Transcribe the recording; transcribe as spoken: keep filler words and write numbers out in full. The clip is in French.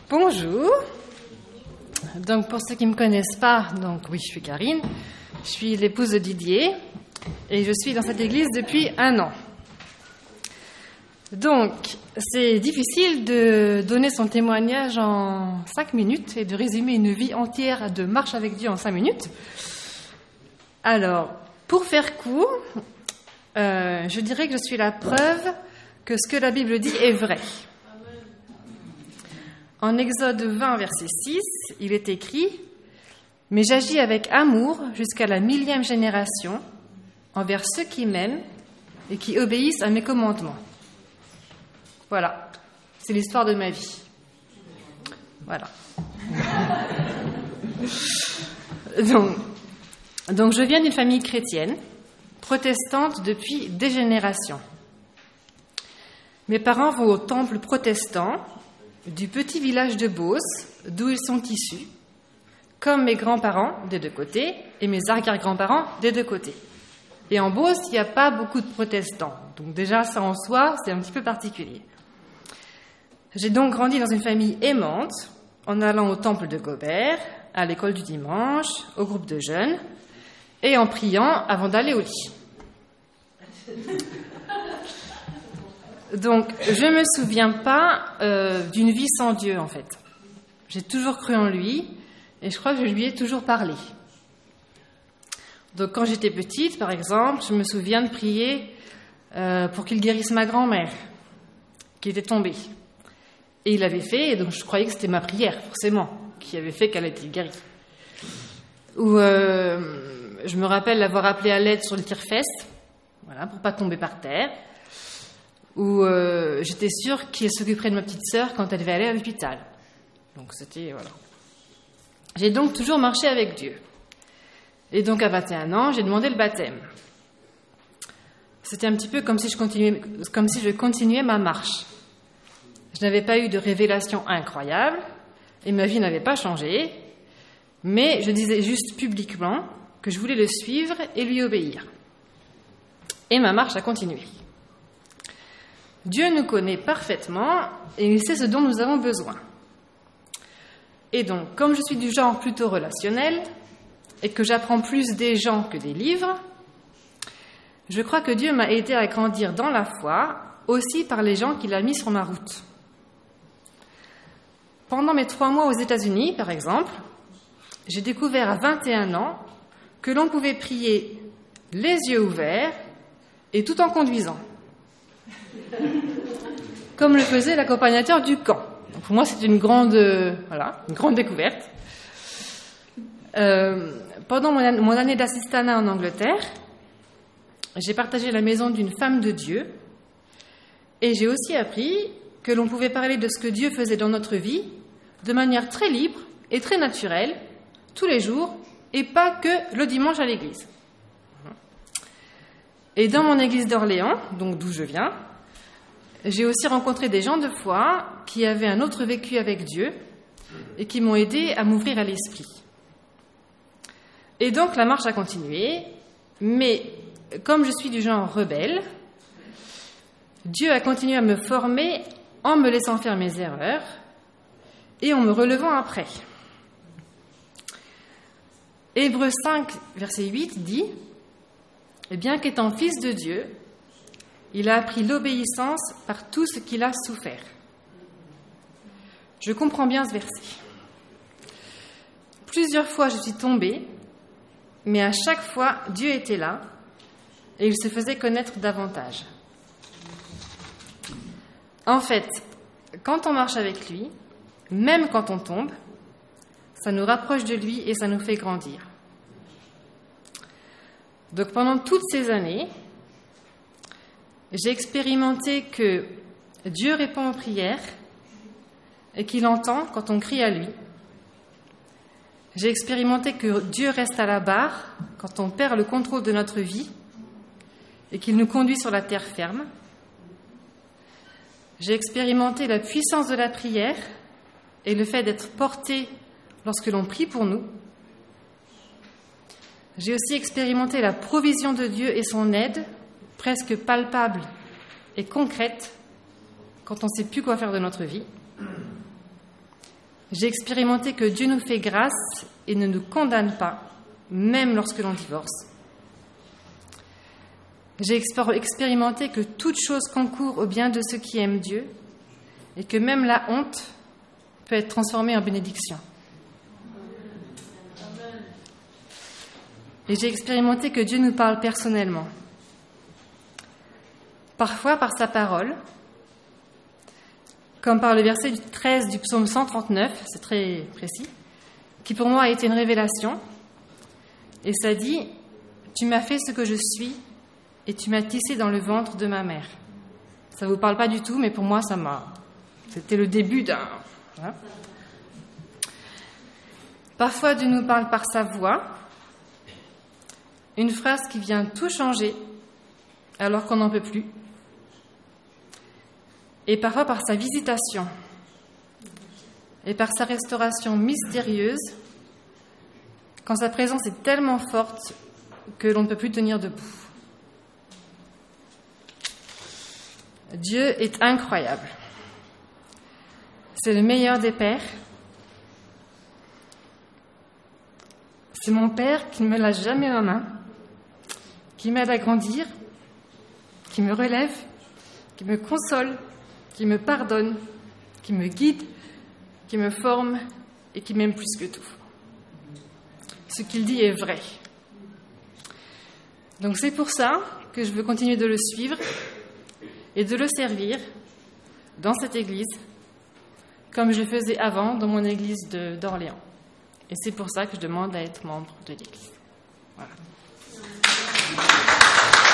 Bonjour. Donc pour ceux qui ne me connaissent pas, donc oui, je suis Karine, je suis l'épouse de Didier et je suis dans cette église depuis un an. Donc c'est difficile de donner son témoignage en cinq minutes et de résumer une vie entière de marche avec Dieu en cinq minutes. Alors, pour faire court, euh, je dirais que je suis la preuve que ce que la Bible dit est vrai. En Exode vingt, verset six, il est écrit « Mais j'agis avec amour jusqu'à la millième génération envers ceux qui m'aiment et qui obéissent à mes commandements. » Voilà, c'est l'histoire de ma vie. Voilà. donc, donc, je viens d'une famille chrétienne, protestante depuis des générations. Mes parents vont au temple protestant du petit village de Beauce, d'où ils sont issus, comme mes grands-parents des deux côtés et mes arrière-grands-parents des deux côtés. Et en Beauce, il n'y a pas beaucoup de protestants. Donc déjà, ça en soi, c'est un petit peu particulier. J'ai donc grandi dans une famille aimante, en allant au temple de Gobert, à l'école du dimanche, au groupe de jeunes, et en priant avant d'aller au lit. Donc, je ne me souviens pas euh, d'une vie sans Dieu, en fait. J'ai toujours cru en lui, et je crois que je lui ai toujours parlé. Donc, quand j'étais petite, par exemple, je me souviens de prier euh, pour qu'il guérisse ma grand-mère, qui était tombée. Et il l'avait fait, et donc je croyais que c'était ma prière, forcément, qui avait fait qu'elle était guérie. Ou euh, je me rappelle l'avoir appelé à l'aide sur le tire-fesse, voilà, pour pas tomber par terre. Où euh, j'étais sûre qu'il s'occuperait de ma petite sœur quand elle devait aller à l'hôpital. Donc c'était, voilà. J'ai donc toujours marché avec Dieu. Et donc à vingt et un ans, j'ai demandé le baptême. C'était un petit peu comme si je continuais, comme si je continuais ma marche. Je n'avais pas eu de révélation incroyable, et ma vie n'avait pas changé, mais je disais juste publiquement que je voulais le suivre et lui obéir. Et ma marche a continué. Dieu nous connaît parfaitement et il sait ce dont nous avons besoin. Et donc, comme je suis du genre plutôt relationnel et que j'apprends plus des gens que des livres, je crois que Dieu m'a aidé à grandir dans la foi aussi par les gens qu'il a mis sur ma route. Pendant mes trois mois aux États-Unis, par exemple, j'ai découvert à vingt et un ans que l'on pouvait prier les yeux ouverts et tout en conduisant. Comme le faisait l'accompagnateur du camp. Donc pour moi, c'est une grande, euh, voilà, une grande découverte. Euh, pendant mon, an- mon année d'assistanat en Angleterre, j'ai partagé la maison d'une femme de Dieu et j'ai aussi appris que l'on pouvait parler de ce que Dieu faisait dans notre vie de manière très libre et très naturelle, tous les jours, et pas que le dimanche à l'église. Et dans mon église d'Orléans, donc d'où je viens, j'ai aussi rencontré des gens de foi qui avaient un autre vécu avec Dieu et qui m'ont aidé à m'ouvrir à l'esprit. Et donc la marche a continué, mais comme je suis du genre rebelle, Dieu a continué à me former en me laissant faire mes erreurs et en me relevant après. Hébreux cinq, verset huit dit « Et bien qu'étant fils de Dieu, il a appris l'obéissance par tout ce qu'il a souffert. » Je comprends bien ce verset. Plusieurs fois, je suis tombée, mais à chaque fois, Dieu était là et il se faisait connaître davantage. En fait, quand on marche avec lui, même quand on tombe, ça nous rapproche de lui et ça nous fait grandir. Donc pendant toutes ces années, j'ai expérimenté que Dieu répond aux prières et qu'il entend quand on crie à lui. J'ai expérimenté que Dieu reste à la barre quand on perd le contrôle de notre vie et qu'il nous conduit sur la terre ferme. J'ai expérimenté la puissance de la prière et le fait d'être porté lorsque l'on prie pour nous. J'ai aussi expérimenté la provision de Dieu et son aide, presque palpable et concrète, quand on ne sait plus quoi faire de notre vie. J'ai expérimenté que Dieu nous fait grâce et ne nous condamne pas, même lorsque l'on divorce. J'ai expérimenté que toute chose concourt au bien de ceux qui aiment Dieu et que même la honte peut être transformée en bénédiction. Et j'ai expérimenté que Dieu nous parle personnellement. Parfois par sa parole, comme par le verset treize du psaume cent trente-neuf, c'est très précis, qui pour moi a été une révélation. Et ça dit « Tu m'as fait ce que je suis et tu m'as tissé dans le ventre de ma mère. » Ça ne vous parle pas du tout, mais pour moi, ça m'a... C'était le début d'un... Hein. Parfois, Dieu nous parle par sa voix, une phrase qui vient tout changer alors qu'on n'en peut plus. Et parfois par sa visitation et par sa restauration mystérieuse, quand sa présence est tellement forte que l'on ne peut plus tenir debout. Dieu est incroyable. C'est le meilleur des pères. C'est mon père qui ne me lâche jamais ma main, qui m'aide à grandir, qui me relève, qui me console, qui me pardonne, qui me guide, qui me forme et qui m'aime plus que tout. Ce qu'il dit est vrai. Donc c'est pour ça que je veux continuer de le suivre et de le servir dans cette église, comme je faisais avant dans mon église de, d'Orléans. Et c'est pour ça que je demande à être membre de l'église. Voilà.